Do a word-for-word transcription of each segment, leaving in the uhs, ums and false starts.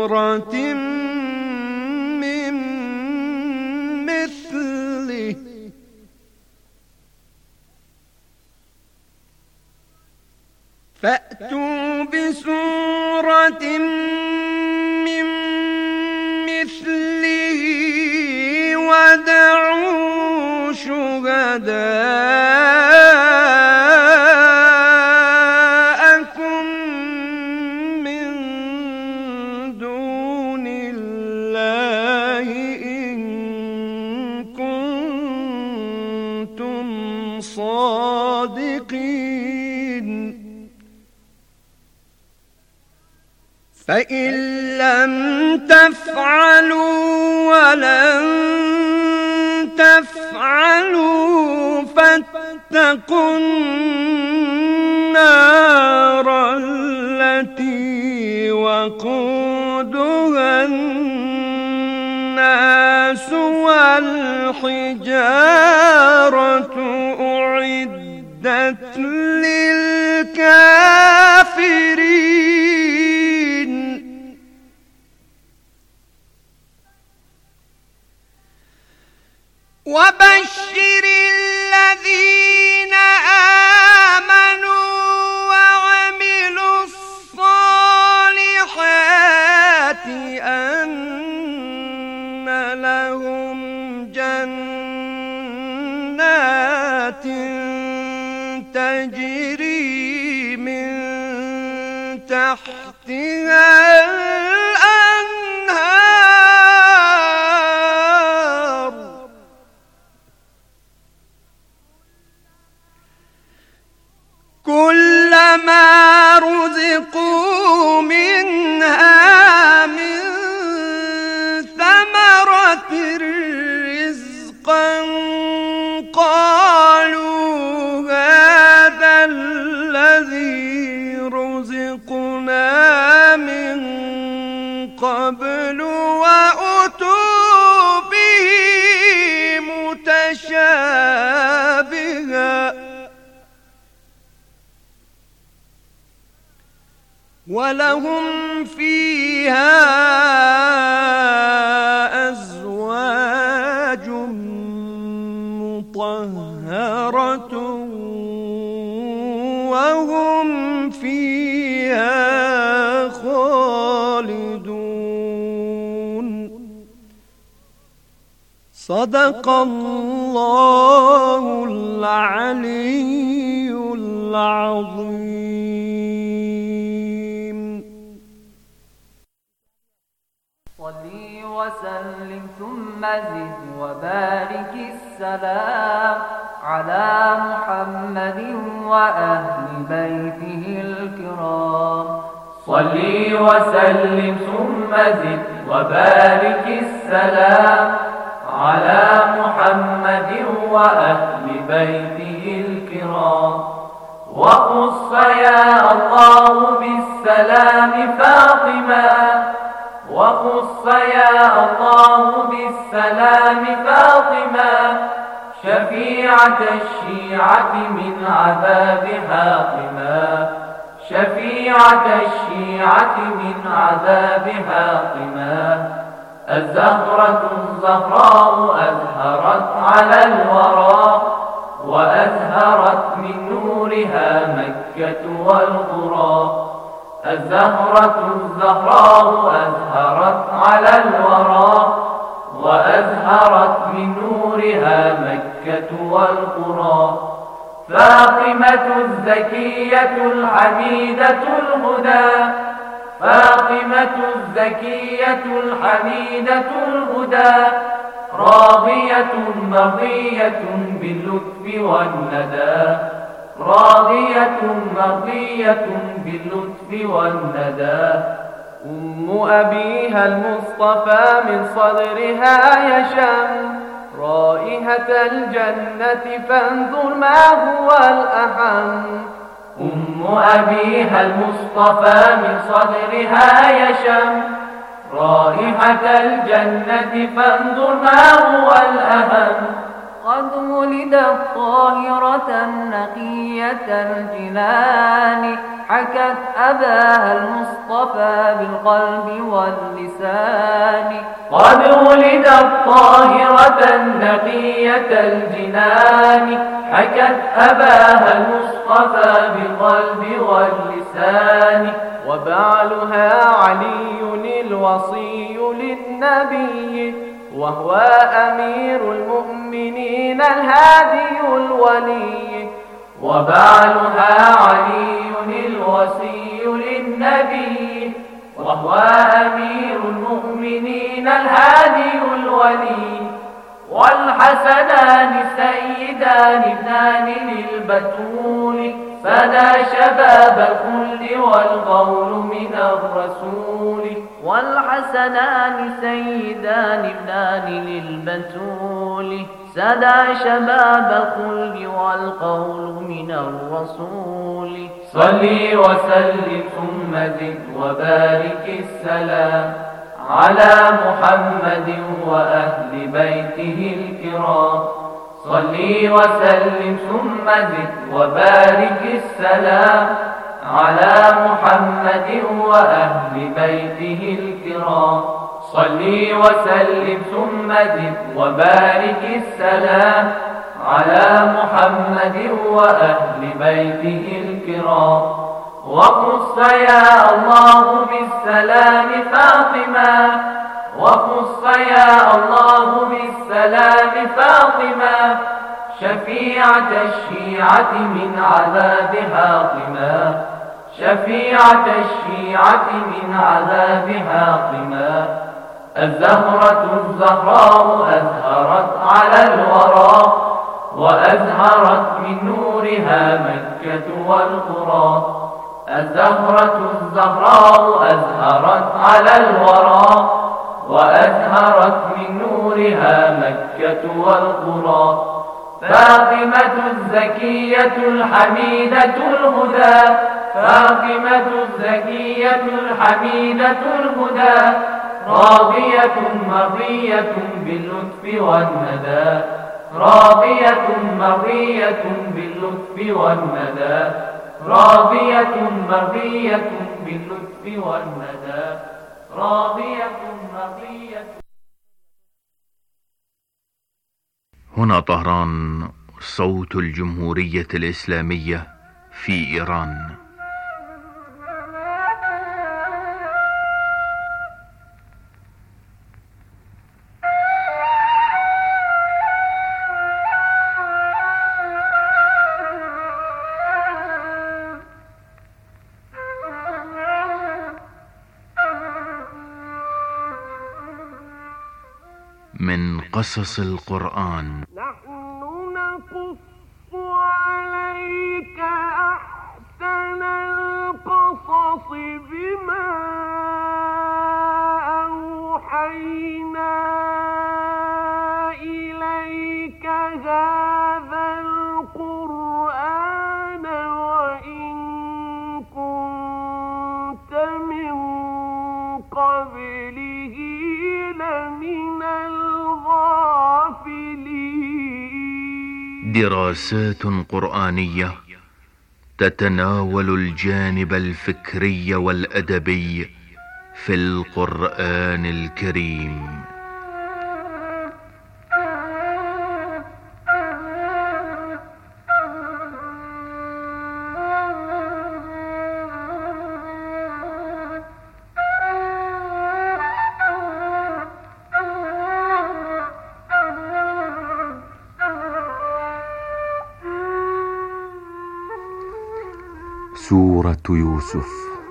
بسورة من مثله فأتوا بسورة من مثله ودعوا شهداءكم من دون الله إن كنتم صادقين فإن لم تفعلوا ولن تفعلوا فاتقوا النار التي وقودها الناس والحجارة أعدت للكافرين وبشر الذين آمنوا وعملوا الصالحات أن لهم جنات تجري من تحتها كلما رزقوا منها من ثمرة رزقا قالوا هذا الذي رزقنا من قبل وأتوا به متشابها ولهم فيها أزواج مطهرة وهم فيها خالدون صدق الله العلي العظيم. صلي وسلم ثم زد وبارك السلام على محمد وأهل بيته الكرام. صلي وسلم ثم زد وبارك السلام على محمد وأهل بيته الكرام. وخص يا الله بالسلام فاطمة وخص يا الله بالسلام فاطمة شفيعة الشيعة من عذاب حاطمة شفيعة الشيعة من عذاب حاطمة. الزهرة الزهراء أزهرت على الورى وأزهرت من نورها مكة والقرى. الزهرة الزهراء أزهرت على الورى وأزهرت من نورها مكة والقرى. فاطمة الزكية الحميدة الهدى فاطمة الزكية الحميدة الهدى راضية مرضية باللطف والندى راضية مرضية باللطف والندى. أم أبيها المصطفى من صدرها يشم رائحة الجنة فانظر ما هو الأهم. أم أبيها المصطفى من صدرها يشم رائحة الجنة فانظر ما هو الأهم. قد ولدت طاهرة نقية الجنان حكت أباها المصطفى بالقلب واللسان. قد ولدت طاهرة نقية الجنان حكت أباها المصطفى بالقلب واللسان. وبعلها علي الوصي للنبي وهو أمير المؤمنين الهادي الولي. وبعلها علي الوصي للنبي وهو أمير المؤمنين الهادي الولي. والحسنان سيدان ابنان للبتول فدا شباب الخلد والقول من الرسول. والحسنان سيدان ابنان للبتول سدا شباب الخلد والقول من الرسول. صلي وسلم ثم زد وبارك السلام على محمد وأهل بيته الكرام. صلي وسلم ثم زد وبارك السلام على محمد وأهل بيته الكرام. صلي وسلم ثم زد وبارك السلام على محمد وأهل بيته الكرام. وخص يا الله بالسلام فاطمة وخص يا الله بالسلام فاطمة شفيعة الشيعة من عذاب هاطمة. شفيعة الشيعة من عذاب هاطمة. الزهرة الزهراء أزهرت على الورى وأزهرت من نورها مكة والقرى. الزهرة الزهراء أزهرت على الورى وأزهرت من نورها مكة والقرى. فاطمة الزكية الحميدة الهدى فاطمة الزكية الحميدة الهدى راضية مرضية باللطف والندى. راضية مرضية باللطف والندى. راضية مرضية باللطف والندى. راضية مرضية. هنا طهران، صوت الجمهورية الإسلامية في إيران. من قصص القرآن. نحن نقص عليك أحسن القصص بما أوحينا إليك هذا القرآن وإن كنت من قبله لمن دراسات قرآنية تتناول الجانب الفكري والأدبي في القرآن الكريم. سورة يوسف.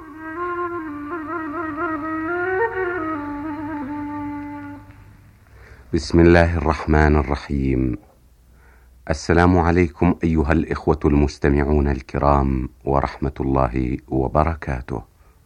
بسم الله الرحمن الرحيم. السلام عليكم أيها الإخوة المستمعون الكرام ورحمة الله وبركاته.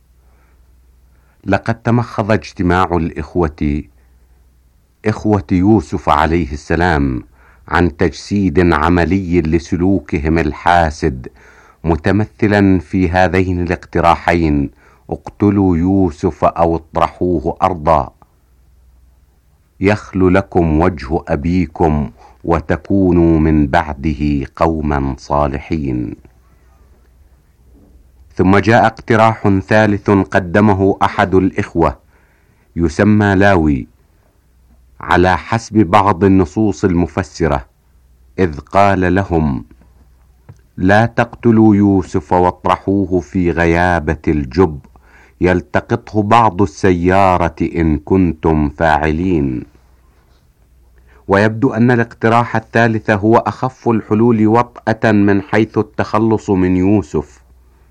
لقد تمخض اجتماع الإخوة إخوة يوسف عليه السلام عن تجسيد عملي لسلوكهم الحاسد، متمثلا في هذين الاقتراحين: اقتلوا يوسف أو اطرحوه أرضا. يخل لكم وجه أبيكم وتكونوا من بعده قوما صالحين. ثم جاء اقتراح ثالث قدمه أحد الإخوة يسمى لاوي على حسب بعض النصوص المفسرة، إذ قال لهم: لا تقتلوا يوسف واطرحوه في غيابة الجب يلتقطه بعض السيارة إن كنتم فاعلين. ويبدو أن الاقتراح الثالث هو أخف الحلول وطأة من حيث التخلص من يوسف.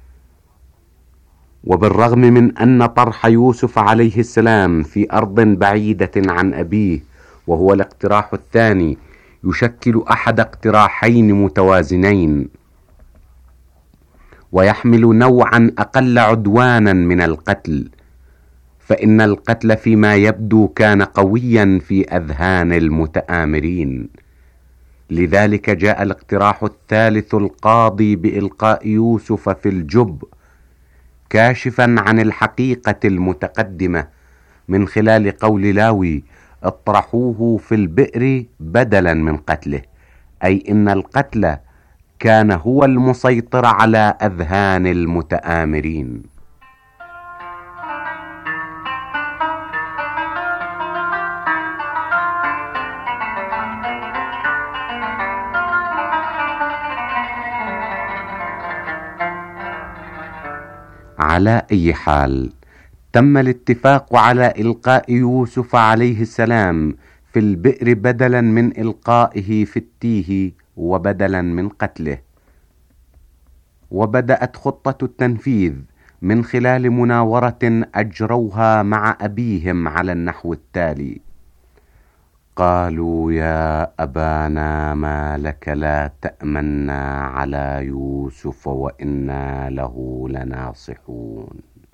وبالرغم من أن طرح يوسف عليه السلام في أرض بعيدة عن أبيه وهو الاقتراح الثاني يشكل أحد اقتراحين متوازنين ويحمل نوعا أقل عدوانا من القتل، فإن القتل فيما يبدو كان قويا في أذهان المتآمرين. لذلك جاء الاقتراح الثالث القاضي بإلقاء يوسف في الجب كاشفا عن الحقيقة المتقدمة من خلال قول لاوي: اطرحوه في البئر بدلا من قتله، أي إن القتل كان هو المسيطر على أذهان المتآمرين. على أي حال، تم الاتفاق على إلقاء يوسف عليه السلام في البئر بدلا من إلقائه في التيه وبدلا من قتله. وبدأت خطة التنفيذ من خلال مناورة أجروها مع أبيهم على النحو التالي: قالوا: يا أبانا ما لك لا تأمنا على يوسف وإنا له لناصحون،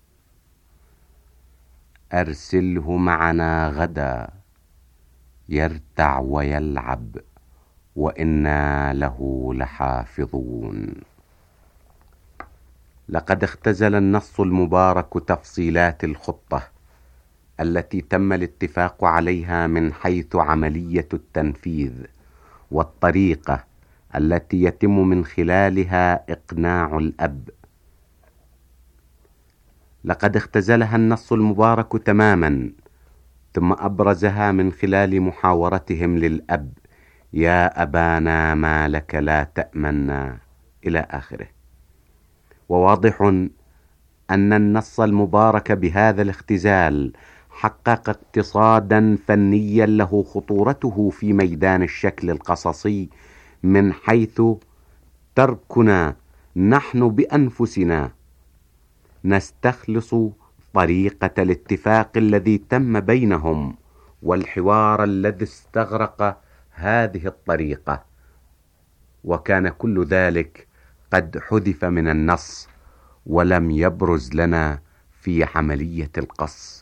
أرسله معنا غدا يرتع ويلعب وإنا له لحافظون. لقد اختزل النص المبارك تفصيلات الخطة التي تم الاتفاق عليها من حيث عملية التنفيذ والطريقة التي يتم من خلالها إقناع الأب. لقد اختزلها النص المبارك تماما، ثم أبرزها من خلال محاورتهم للأب: يا أبانا ما لك لا تأمنا، إلى آخره. وواضح أن النص المبارك بهذا الاختزال حقق اقتصادا فنيا له خطورته في ميدان الشكل القصصي، من حيث تركنا نحن بأنفسنا نستخلص طريقة الاتفاق الذي تم بينهم والحوار الذي استغرق هذه الطريقة، وكان كل ذلك قد حذف من النص ولم يبرز لنا في عملية القص.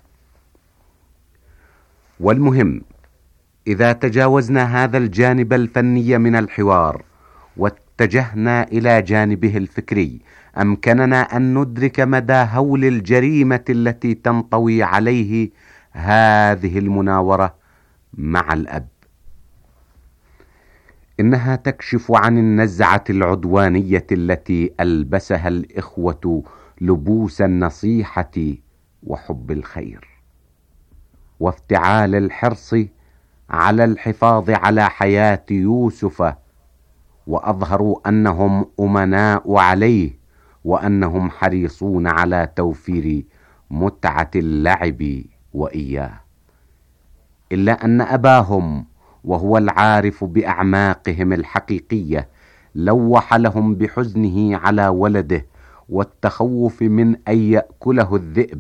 والمهم، إذا تجاوزنا هذا الجانب الفني من الحوار واتجهنا إلى جانبه الفكري، أمكننا أن ندرك مدى هول الجريمة التي تنطوي عليه هذه المناورة مع الأب. إنها تكشف عن النزعة العدوانية التي ألبسها الإخوة لبوس النصيحة وحب الخير، وافتعال الحرص على الحفاظ على حياة يوسف، وأظهروا أنهم أمناء عليه وأنهم حريصون على توفير متعة اللعب وإياه. إلا أن أباهم، وهو العارف بأعماقهم الحقيقية، لوح لهم بحزنه على ولده والتخوف من أن يأكله الذئب.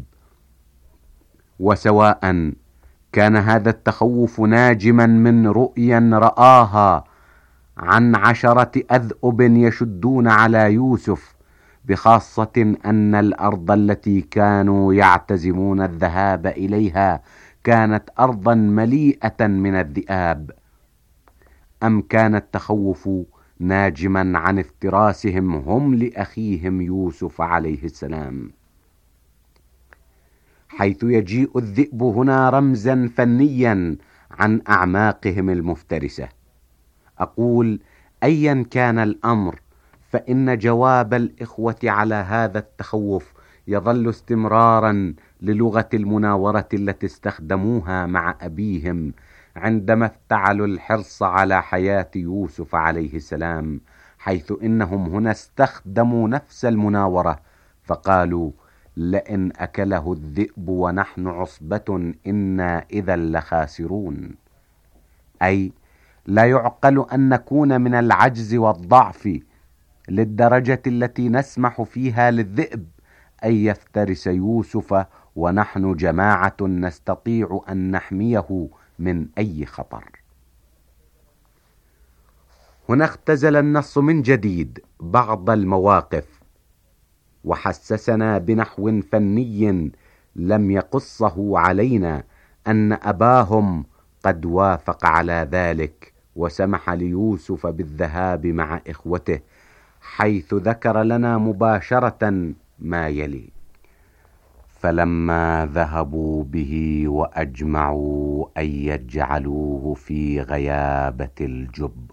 وسواء كان هذا التخوف ناجما من رؤيا رآها عن عشرة أذئب يشدون على يوسف، بخاصة أن الأرض التي كانوا يعتزمون الذهاب إليها كانت أرضا مليئة من الذئاب، أم كان التخوف ناجما عن افتراسهم هم لأخيهم يوسف عليه السلام، حيث يجيء الذئب هنا رمزا فنيا عن أعماقهم المفترسة. أقول أيا كان الأمر، فإن جواب الإخوة على هذا التخوف يظل استمرارا للغة المناورة التي استخدموها مع أبيهم عندما افتعلوا الحرص على حياة يوسف عليه السلام، حيث إنهم هنا استخدموا نفس المناورة فقالوا: لئن أكله الذئب ونحن عصبة إنا إذا لخاسرون. أي لا يعقل أن نكون من العجز والضعف للدرجة التي نسمح فيها للذئب أن يفترس يوسف ونحن جماعة نستطيع أن نحميه من أي خطر. هنا اختزل النص من جديد بعض المواقف، وحسسنا بنحو فني لم يقصه علينا أن أباهم قد وافق على ذلك وسمح ليوسف بالذهاب مع إخوته، حيث ذكر لنا مباشرة ما يلي: فلما ذهبوا به وأجمعوا أن يجعلوه في غيابة الجب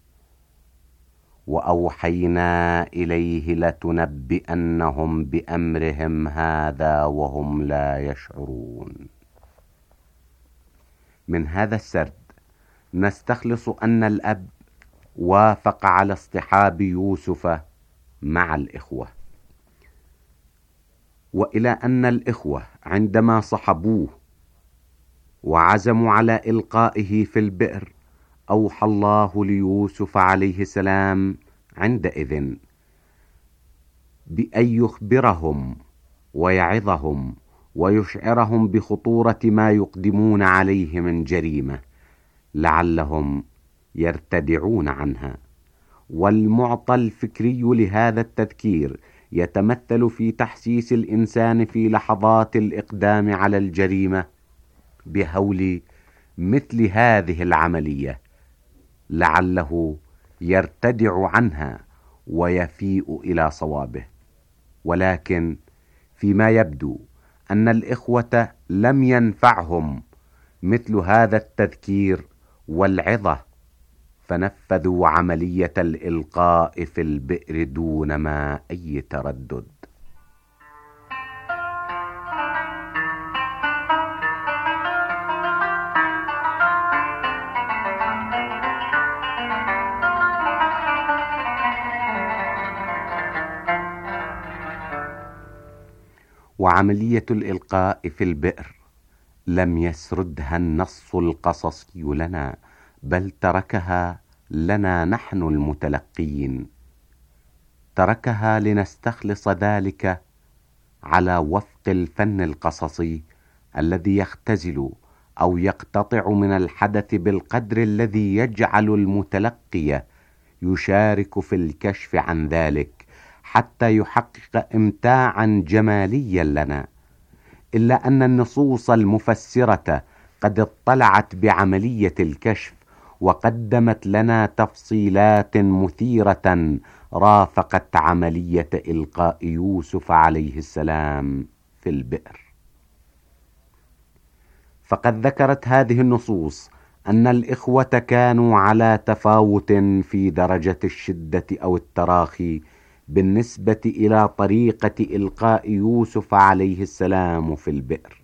وأوحينا إليه لتنبئنهم بأمرهم هذا وهم لا يشعرون. من هذا السرد نستخلص أن الأب وافق على اصطحاب يوسف مع الإخوة، وإلى أن الإخوة عندما صحبوه وعزموا على إلقائه في البئر أوحى الله ليوسف عليه السلام عندئذ بأن يخبرهم ويعظهم ويشعرهم بخطورة ما يقدمون عليه من جريمة لعلهم يرتدعون عنها. والمعطى الفكري لهذا التذكير يتمثل في تحسيس الإنسان في لحظات الإقدام على الجريمة بهول مثل هذه العملية لعله يرتدع عنها ويفيء إلى صوابه. ولكن فيما يبدو أن الإخوة لم ينفعهم مثل هذا التذكير والعظة، فنفذوا عملية الإلقاء في البئر دون ما أي تردد. وعملية الإلقاء في البئر لم يسردها النص القصصي لنا، بل تركها لنا نحن المتلقين، تركها لنستخلص ذلك على وفق الفن القصصي الذي يختزل أو يقتطع من الحدث بالقدر الذي يجعل المتلقي يشارك في الكشف عن ذلك حتى يحقق إمتاعا جماليا لنا. إلا أن النصوص المفسرة قد اطلعت بعملية الكشف وقدمت لنا تفصيلات مثيرة رافقت عملية إلقاء يوسف عليه السلام في البئر. فقد ذكرت هذه النصوص أن الإخوة كانوا على تفاوت في درجة الشدة أو التراخي بالنسبة إلى طريقة إلقاء يوسف عليه السلام في البئر.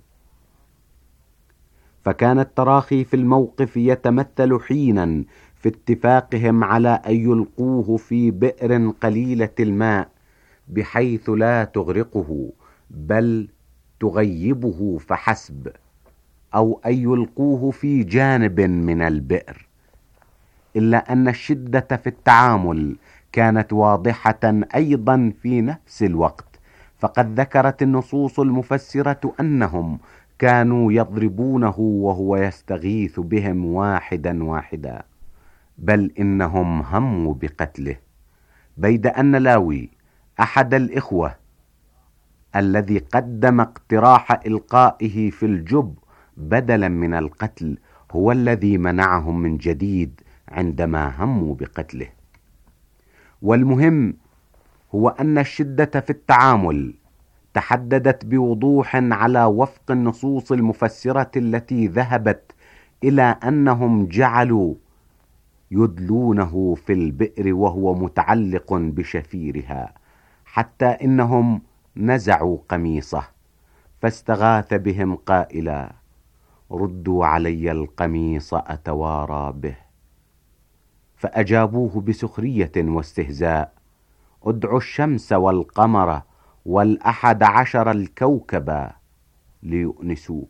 فكان التراخي في الموقف يتمثل حينا في اتفاقهم على أن يلقوه في بئر قليلة الماء بحيث لا تغرقه بل تغيبه فحسب، أو أن يلقوه في جانب من البئر. إلا أن الشدة في التعامل كانت واضحة أيضا في نفس الوقت، فقد ذكرت النصوص المفسرة أنهم كانوا يضربونه وهو يستغيث بهم واحدا واحدا، بل إنهم هموا بقتله، بيد أن لاوي أحد الإخوة الذي قدم اقتراح إلقائه في الجب بدلا من القتل هو الذي منعهم من جديد عندما هموا بقتله. والمهم هو أن الشدة في التعامل تحددت بوضوح على وفق النصوص المفسرة التي ذهبت إلى أنهم جعلوا يدلونه في البئر وهو متعلق بشفيرها، حتى إنهم نزعوا قميصه، فاستغاث بهم قائلا: ردوا علي القميص أتوارى به. فأجابوه بسخرية واستهزاء: ادعوا الشمس والقمر والأحد عشر الكوكب ليؤنسوك.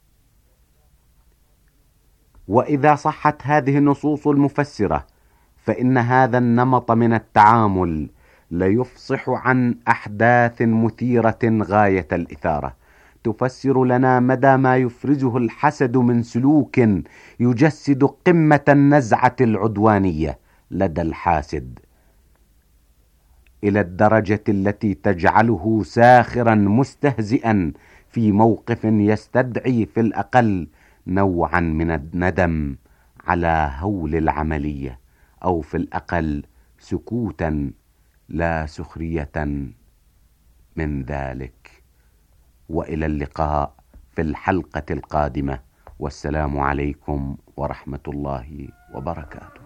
وإذا صحت هذه النصوص المفسرة، فإن هذا النمط من التعامل ليفصح عن أحداث مثيرة غاية الإثارة، تفسر لنا مدى ما يفرزه الحسد من سلوك يجسد قمة النزعة العدوانية لدى الحاسد، إلى الدرجة التي تجعله ساخرا مستهزئا في موقف يستدعي في الأقل نوعا من الندم على هول العملية، أو في الأقل سكوتا لا سخرية من ذلك. وإلى اللقاء في الحلقة القادمة، والسلام عليكم ورحمة الله وبركاته.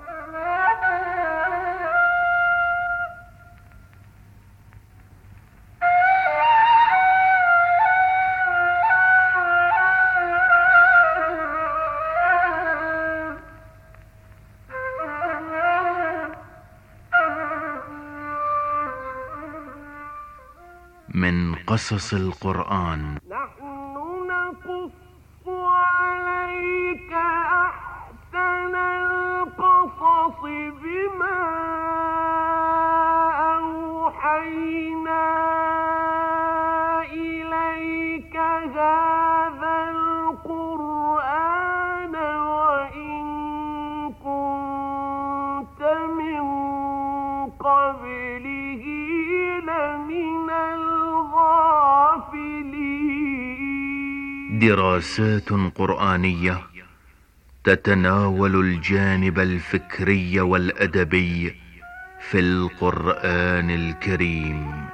من قصص القرآن. نحن نقص عليك أحسن القصص بما أوحينا إليك هذا القرآن وإن كنت من قبله لمن دراسات قرآنية تتناول الجانب الفكري والأدبي في القرآن الكريم.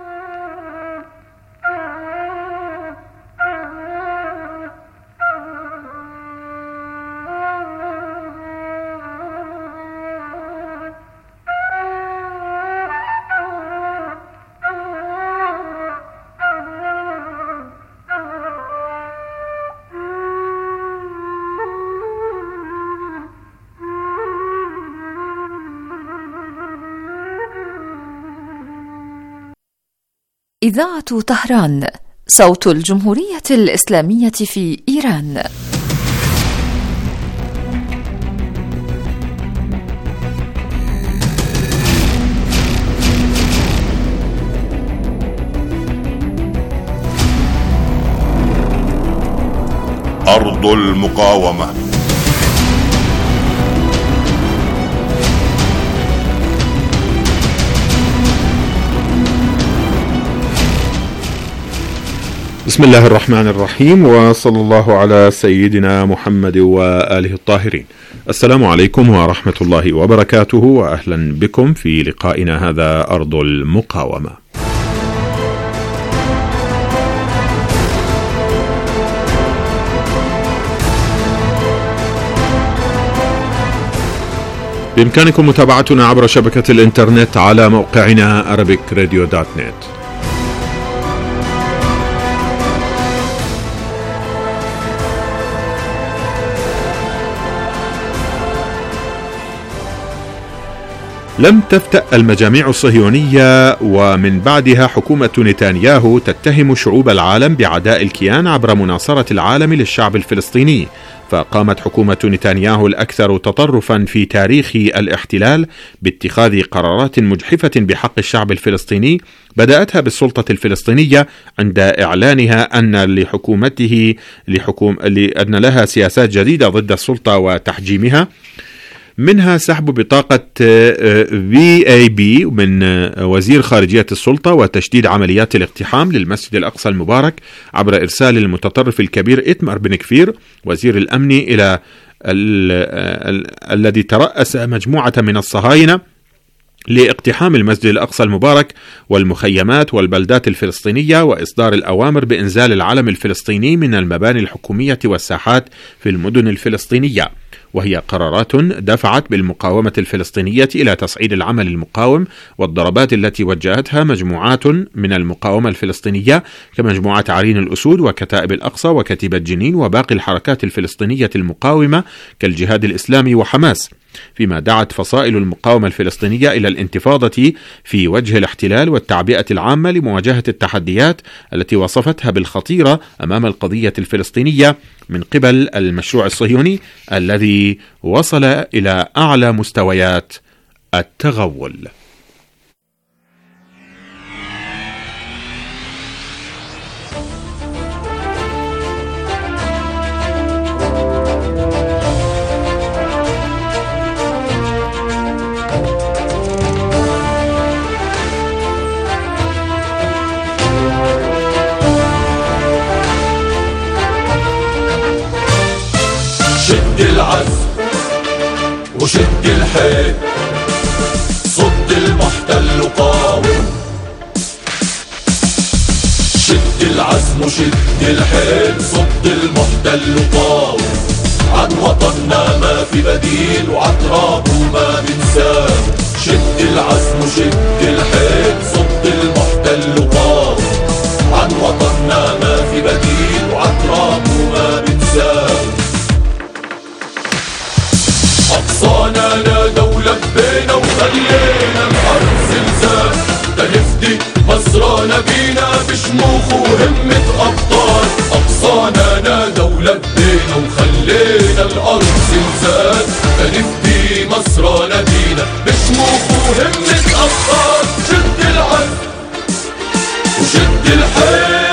إذاعة طهران، صوت الجمهورية الإسلامية في إيران. أرض المقاومة. بسم الله الرحمن الرحيم، وصلى الله على سيدنا محمد وآله الطاهرين. السلام عليكم ورحمة الله وبركاته، وأهلا بكم في لقائنا هذا أرض المقاومة. بإمكانكم متابعتنا عبر شبكة الإنترنت على موقعنا أرابيك راديو دوت نت. لم تفتأ المجاميع الصهيونية ومن بعدها حكومة نتنياهو تتهم شعوب العالم بعداء الكيان عبر مناصرة العالم للشعب الفلسطيني، فقامت حكومة نتنياهو الأكثر تطرفا في تاريخ الاحتلال باتخاذ قرارات مجحفة بحق الشعب الفلسطيني، بدأتها بالسلطة الفلسطينية عند إعلانها أن لحكومته لحكوم أن لها سياسات جديدة ضد السلطة وتحجيمها، منها سحب بطاقة في اي بي من وزير خارجية السلطة، وتشديد عمليات الاقتحام للمسجد الأقصى المبارك عبر إرسال المتطرف الكبير إتمر بن كفير وزير الأمن إلى ال ال الذي ترأس مجموعة من الصهاينة لاقتحام المسجد الأقصى المبارك والمخيمات والبلدات الفلسطينية، وإصدار الأوامر بإنزال العلم الفلسطيني من المباني الحكومية والساحات في المدن الفلسطينية، وهي قرارات دفعت بالمقاومة الفلسطينية إلى تصعيد العمل المقاوم والضربات التي وجهتها مجموعات من المقاومة الفلسطينية كمجموعة عرين الأسود وكتائب الأقصى وكتيبة جنين وباقي الحركات الفلسطينية المقاومة كالجهاد الإسلامي وحماس، فيما دعت فصائل المقاومة الفلسطينية إلى الانتفاضة في وجه الاحتلال والتعبئة العامة لمواجهة التحديات التي وصفتها بالخطيرة أمام القضية الفلسطينية من قبل المشروع الصهيوني الذي وصل إلى أعلى مستويات التغول. شد العزم وشد الحيل، صد المحتل وقاوم. شد العزم وشد الحيل، صد المحتل وقاوم. عن وطننا ما في بديل وعن ترابه ما بنساه. شد العزم وشد الحيل، صد المحتل وقاوم. عن وطننا ما في بديل وعن ترابه ما بنساه. أقصانا نادوا لبينا وخلينا الأرض زلزال. تنفدي مصرنا بينا بشموخ وهمة أبطال. أقصانا نادوا لبينا وخلينا الأرض زلزال. تنفدي مصرنا بينا بشموخ وهمة أبطال. شد العزم وشد الحيل.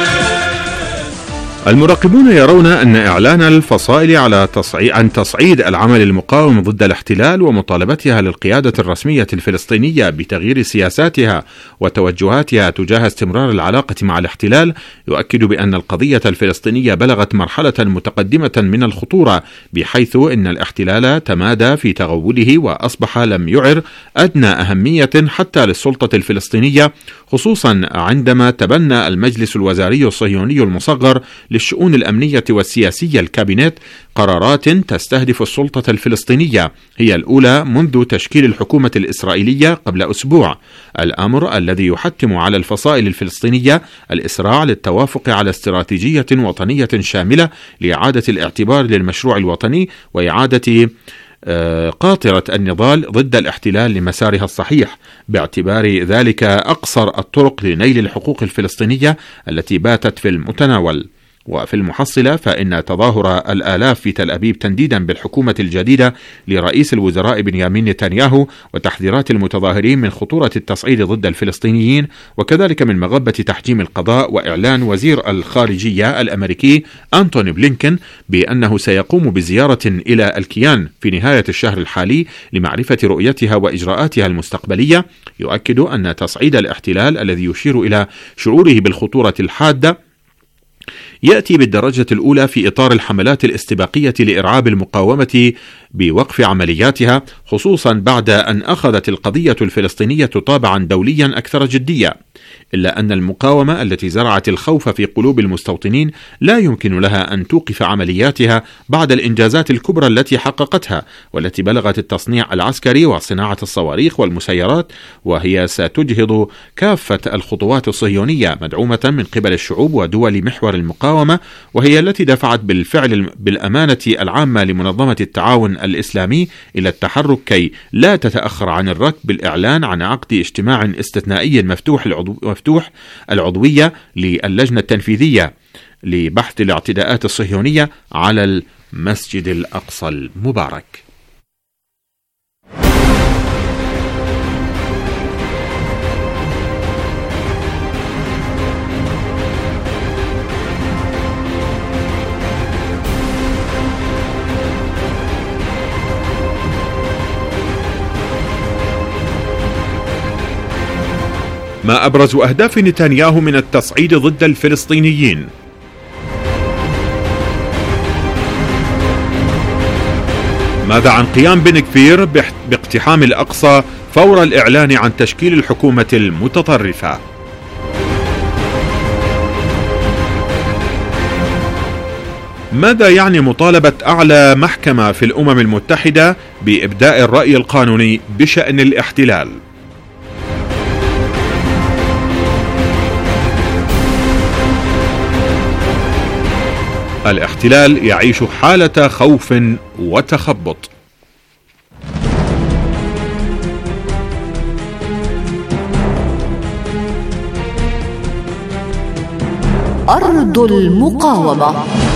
المراقبون يرون أن إعلان الفصائل على تصعيد عن تصعيد العمل المقاوم ضد الاحتلال ومطالبتها للقيادة الرسمية الفلسطينية بتغيير سياساتها وتوجهاتها تجاه استمرار العلاقة مع الاحتلال يؤكد بأن القضية الفلسطينية بلغت مرحلة متقدمة من الخطورة، بحيث أن الاحتلال تمادى في تغوله وأصبح لم يعر أدنى أهمية حتى للسلطة الفلسطينية، خصوصا عندما تبنى المجلس الوزاري الصهيوني المصغر للشؤون الأمنية والسياسية الكابينت قرارات تستهدف السلطة الفلسطينية، هي الأولى منذ تشكيل الحكومة الإسرائيلية قبل أسبوع، الأمر الذي يحتم على الفصائل الفلسطينية الإسراع للتوافق على استراتيجية وطنية شاملة لإعادة الاعتبار للمشروع الوطني وإعادة قاطرة النضال ضد الاحتلال لمسارها الصحيح، باعتبار ذلك أقصر الطرق لنيل الحقوق الفلسطينية التي باتت في المتناول. وفي المحصلة فإن تظاهر الآلاف في تل أبيب تنديدا بالحكومة الجديدة لرئيس الوزراء بنيامين نتنياهو وتحذيرات المتظاهرين من خطورة التصعيد ضد الفلسطينيين، وكذلك من مغبة تحجيم القضاء، وإعلان وزير الخارجية الأمريكي أنتوني بلينكن بأنه سيقوم بزيارة إلى الكيان في نهاية الشهر الحالي لمعرفة رؤيتها وإجراءاتها المستقبلية، يؤكد أن تصعيد الاحتلال الذي يشير إلى شعوره بالخطورة الحادة يأتي بالدرجة الأولى في إطار الحملات الاستباقية لإرعاب المقاومة بوقف عملياتها، خصوصا بعد أن أخذت القضية الفلسطينية طابعا دوليا أكثر جدية، إلا أن المقاومة التي زرعت الخوف في قلوب المستوطنين لا يمكن لها أن توقف عملياتها بعد الإنجازات الكبرى التي حققتها، والتي بلغت التصنيع العسكري وصناعة الصواريخ والمسيرات، وهي ستجهض كافة الخطوات الصهيونية مدعومة من قبل الشعوب ودول محور المقاومة، وهي التي دفعت بالفعل بالأمانة العامة لمنظمة التعاون الإسلامي إلى التحرك كي لا تتأخر عن الركب بالإعلان عن عقد اجتماع استثنائي مفتوح العضو مفتوح العضوية للجنة التنفيذية لبحث الاعتداءات الصهيونية على المسجد الأقصى المبارك. ما أبرز أهداف نتنياهو من التصعيد ضد ماذا عن قيام بن كفير باقتحام الأقصى فور الإعلان عن تشكيل الحكومة المتطرفة؟ ماذا يعني مطالبة أعلى محكمة في الأمم المتحدة بإبداء الرأي القانوني بشأن الاحتلال؟ الاحتلال يعيش حالة خوف وتخبط. أرض المقاومة.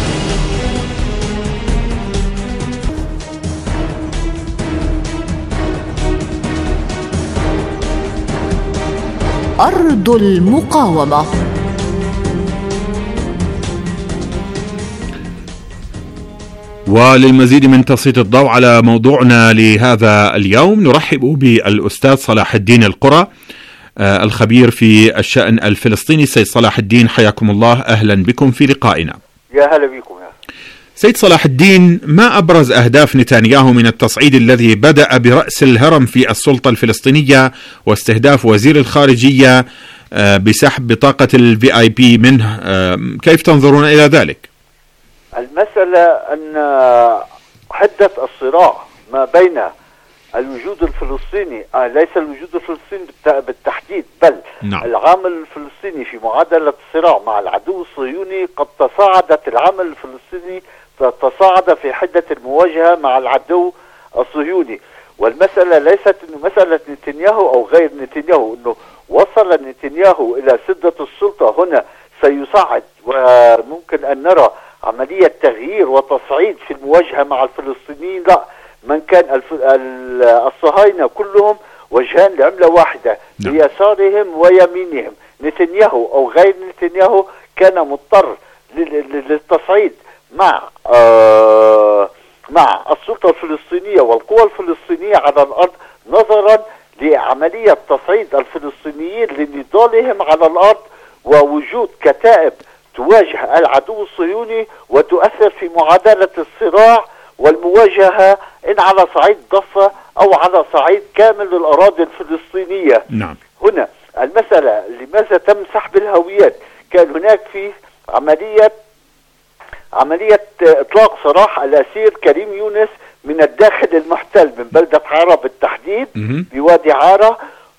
أرض المقاومة. وللمزيد من تسليط الضوء على موضوعنا لهذا اليوم نرحب بالأستاذ صلاح الدين القرى الخبير في الشأن الفلسطيني. سيد صلاح الدين حياكم الله، أهلا بكم في لقائنا. يا هلا بكم. سيد صلاح الدين، ما أبرز أهداف نتنياهو من التصعيد الذي بدأ برأس الهرم في السلطة الفلسطينية واستهداف وزير الخارجية بسحب بطاقة الفي آي بي منه؟ كيف تنظرون إلى ذلك؟ المسألة أن حدة الصراع ما بين الوجود الفلسطيني، آه ليس الوجود الفلسطيني بالتحديد، بل نعم. العامل الفلسطيني في معادلة الصراع مع العدو الصهيوني، قد تصاعدت العامل الفلسطيني تصاعد في حدة المواجهة مع العدو الصهيوني. والمسألة ليست إنه مسألة نتنياهو أو غير نتنياهو، إنه وصل نتنياهو إلى سدة السلطة هنا سيصعد، وممكن أن نرى عملية تغيير وتصعيد في المواجهة مع الفلسطينيين. لا، من كان الصهاينة كلهم وجهان لعملة واحدة بيسارهم ويمينهم. نتنياهو أو غير نتنياهو كان مضطر للتصعيد مع آه مع السلطة الفلسطينية والقوى الفلسطينية على الأرض، نظرا لعملية تصعيد الفلسطينيين لنضالهم على الأرض ووجود كتائب تواجه العدو الصهيوني وتؤثر في معادلة الصراع والمواجهة إن على صعيد ضفة أو على صعيد كامل الأراضي الفلسطينية. نعم. هنا المسألة لماذا تم سحب الهويات؟ كان هناك في عملية عملية إطلاق سراح الأسير كريم يونس من الداخل المحتل من بلدة عارة بالتحديد بوادي عارة.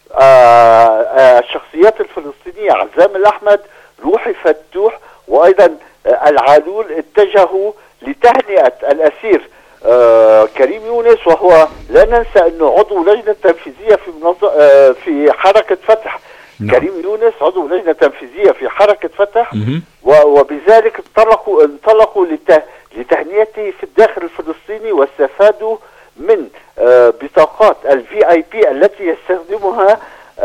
الشخصيات الفلسطينية عزام الأحمد، روحي فتوح، وأيضا العالول اتجهوا لتهنئة الأسير آه كريم يونس، وهو لا ننسى أنه عضو لجنة تنفيذية في منظ... آه في حركة فتح. نعم. كريم يونس عضو لجنة تنفيذية في حركة فتح، و... وبذلك انطلقوا انطلقوا لت... لتهنئته في الداخل الفلسطيني، واستفادوا من آه بطاقات الفي اي بي التي يستخدمها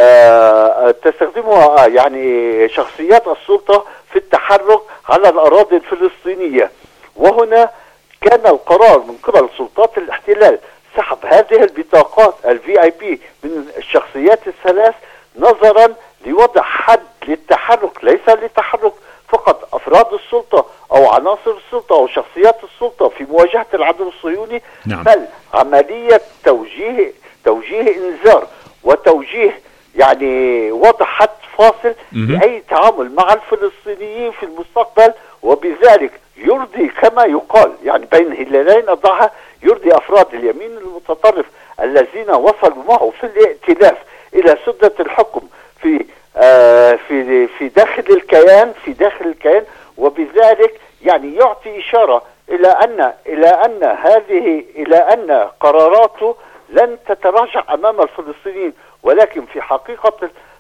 آه تستخدمها آه يعني شخصيات السلطة في التحرك على الأراضي الفلسطينية. وهنا كان القرار من قبل سلطات الاحتلال سحب هذه البطاقات الفي اي بي من الشخصيات الثلاث، نظرا لوضع حد للتحرك، ليس لتحرك فقط أفراد السلطة أو عناصر السلطة أو شخصيات السلطة في مواجهة العدو الصهيوني. نعم. بل عملية توجيه توجيه إنذار وتوجيه يعني وضع حد فاصل لأي تعامل مع الفلسطينيين في المستقبل، وبذلك يرضي كما يقال يعني بين هلالين أضعها، يرضي أفراد اليمين المتطرف الذين وصلوا معه في الائتلاف إلى سدة الحكم في آه في في داخل الكيان في داخل الكيان وبذلك يعني يعطي إشارة إلى أن إلى أن هذه إلى أن قراراته لن تتراجع أمام الفلسطينيين، ولكن في حقيقة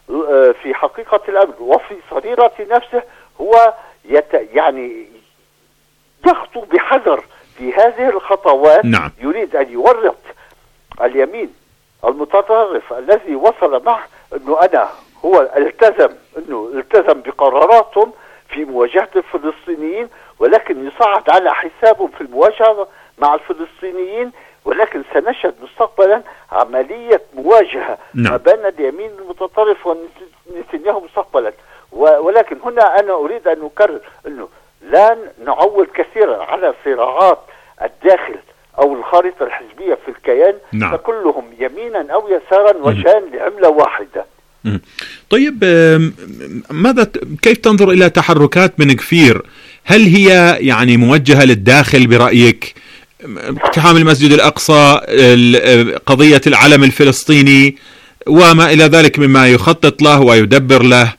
في حقيقة الأمر وفي صريرة نفسه هو يت يعني يخطو بحذر في هذه الخطوات. نعم. يريد أن يورط اليمين المتطرف الذي وصل معه أنه أنا هو التزم أنه التزم بقراراتهم في مواجهة الفلسطينيين، ولكن يصعد على حسابهم في المواجهة مع الفلسطينيين، ولكن سنشهد مستقبلا عملية مواجهة نعم. ما بين اليمين المتطرف ونتنياهو مستقبلا. ولكن هنا أنا أريد أن أكرر أنه لا نعول كثيرا على صراعات الداخل أو الخارطة الحزبية في الكيان، نعم. فكلهم يمينا أو يسارا وجهان لعملة واحدة. طيب ماذا كيف تنظر إلى تحركات بن كفير؟ هل هي يعني موجهة للداخل برأيك؟ اقتحام المسجد الأقصى، قضية العلم الفلسطيني وما إلى ذلك مما يخطط له ويدبر له،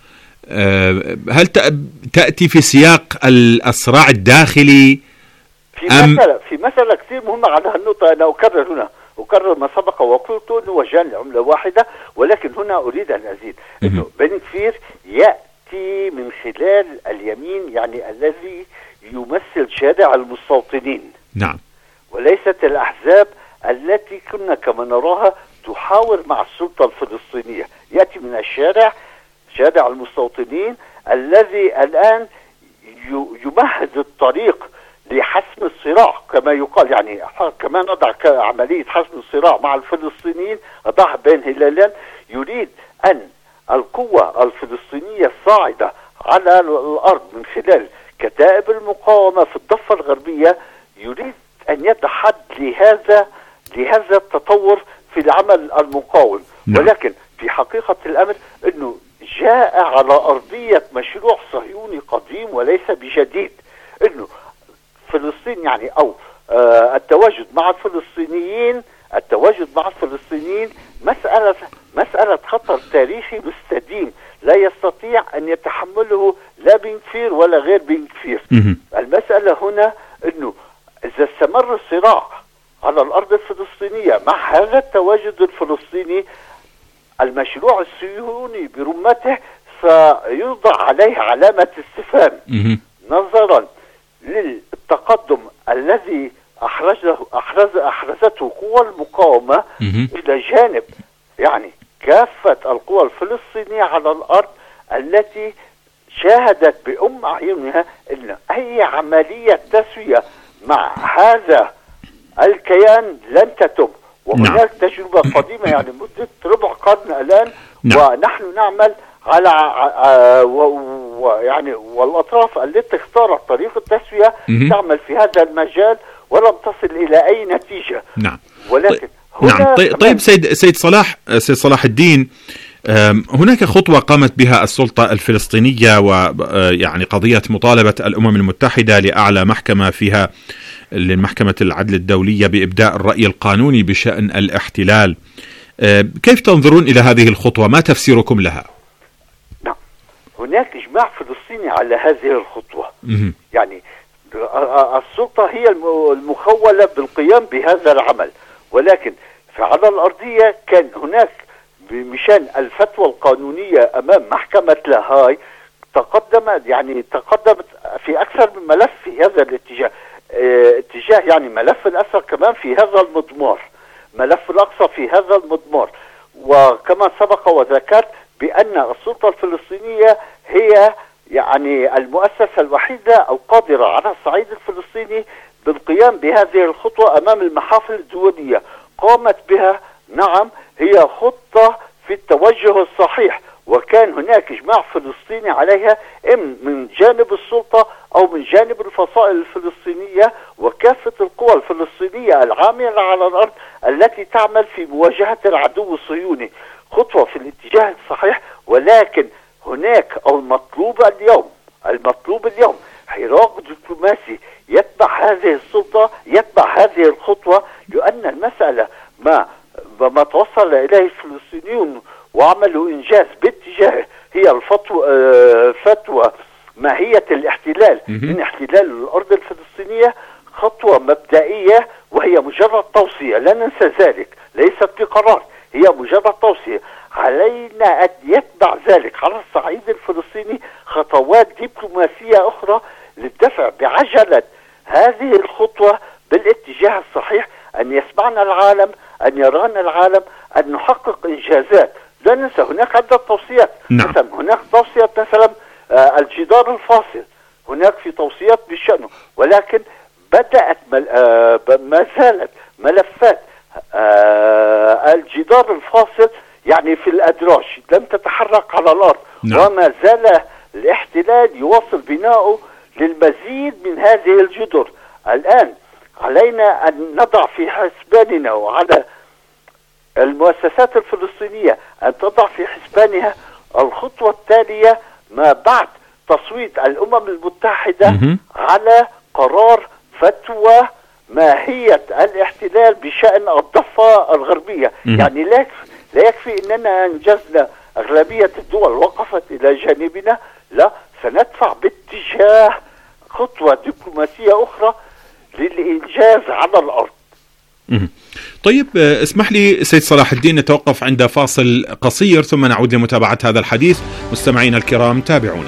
هل تأتي في سياق الصراع الداخلي؟ في مسألة في مسألة كثير مهمة على هالنقطة. أنا أكرر هنا أكرر ما سبق وقلت أنه وجهان لعملة واحدة، ولكن هنا أريد أن أزيد أنه بن كفير يأتي من خلال اليمين، يعني الذي يمثل شارع المستوطنين، نعم، وليست الأحزاب التي كنا كما نراها تحاور مع السلطة الفلسطينية. يأتي من الشارع، شارع المستوطنين، الذي الآن يمهد الطريق لحسم الصراع كما يقال، يعني كما نضع عملية حسم الصراع مع الفلسطينيين أضع بين هلالين. يريد أن القوة الفلسطينية الصاعدة على الأرض من خلال كتائب المقاومة في الضفة الغربية يريد أن يضع حد لهذا لهذا التطور في العمل المقاوم. ولكن في حقيقة الأمر أنه جاء على أرضية مشروع صهيوني قديم وليس بجديد، أنه فلسطين يعني أو آه التواجد مع الفلسطينيين التواجد مع الفلسطينيين مسألة مسألة خطر تاريخي مستديم لا يستطيع أن يتحمله لا بن كفير ولا غير بن كفير. المسألة هنا أنه إذا استمر الصراع على الأرض الفلسطينية مع هذا التواجد الفلسطيني، المشروع الصهيوني برمته سيوضع عليه علامة استفهام نظرا للتقدم الذي أحرزه أحرز أحرزته قوى المقاومة إلى جانب يعني كافة القوى الفلسطينية على الأرض التي شاهدت بأم أعينها أن أي عملية تسوية مع هذا الكيان لن تتم. وهناك تجربة قديمة يعني مدة ربع قرن الآن، ونحن نعمل على ويعني والأطراف التي اختارت طريق التسوية تعمل في هذا المجال ولم تصل إلى أي نتيجة. نعم. ولكن نعم. طيب, طيب سيد سيد صلاح سيد صلاح الدين، هناك خطوة قامت بها السلطة الفلسطينية ويعني قضية مطالبة الأمم المتحدة لأعلى محكمة فيها للمحكمة العدل الدولية بإبداء الرأي القانوني بشأن الاحتلال. كيف تنظرون إلى هذه الخطوة؟ ما تفسيركم لها؟ نعم، هناك إجماع فلسطيني على هذه الخطوة. م- يعني السلطة هي المخولة بالقيام بهذا العمل، ولكن على الأرضية كان هناك بمشان الفتوى القانونية أمام محكمة لاهاي تقدمت يعني تقدمت في أكثر من ملف في هذا الاتجاه. اه اتجاه يعني ملف الأسر كمان في هذا المضمار، ملف الأقصى في هذا المضمار. وكما سبق وذكرت بأن السلطة الفلسطينية هي يعني المؤسسة الوحيدة القادرة على الصعيد الفلسطيني بالقيام بهذه الخطوة أمام المحافل الدولية. قامت بها، نعم، هي خطة في التوجه الصحيح، وكان هناك إجماع فلسطيني عليها إم من جانب السلطة أو من جانب الفصائل الفلسطينية وكافة القوى الفلسطينية العاملة على الأرض التي تعمل في مواجهة العدو الصهيوني. خطوة في الاتجاه الصحيح، ولكن هناك أو المطلوب اليوم المطلوب اليوم حراك دبلوماسي يتبع هذه السلطة، يتبع هذه الخطوة، لأن المسألة ما ما توصل إليه الفلسطينيون وعملوا إنجاز باتجاه هي الفتوى آه فتوى ماهية الاحتلال من احتلال الأرض الفلسطينية، خطوة مبدئية وهي مجرد توصية، لا ننسى ذلك، ليست بقرار، هي مجرد توصية. علينا أن يتبع ذلك على الصعيد الفلسطيني خطوات دبلوماسية أخرى للدفع بعجلة هذه الخطوة بالاتجاه الصحيح، أن يسمعنا العالم، أن يرانا العالم، أن نحقق إنجازات. لا ننسى هناك عدة توصيات. نعم. مثلا هناك توصية مثلا آه الجدار الفاصل، هناك في توصيات بشأنه، ولكن بدأت مل... آه ما زالت ملفات آه الجدار الفاصل يعني في الأدراج لم تتحرك على الأرض. نعم. وما زال الاحتلال يواصل بناؤه للمزيد من هذه الجدر. الآن علينا أن نضع في حسباننا وعلى المؤسسات الفلسطينية أن تضع في حسبانها الخطوة التالية ما بعد تصويت الأمم المتحدة على قرار فتوى ماهية الاحتلال بشأن الضفة الغربية. يعني لا لا يكفي أننا أنجزنا أغلبية الدول وقفت إلى جانبنا، لا، سندفع باتجاه خطوة دبلوماسية أخرى للإنجاز على الأرض. طيب اسمح لي سيد صلاح الدين نتوقف عند فاصل قصير ثم نعود لمتابعة هذا الحديث. مستمعينا الكرام تابعونا.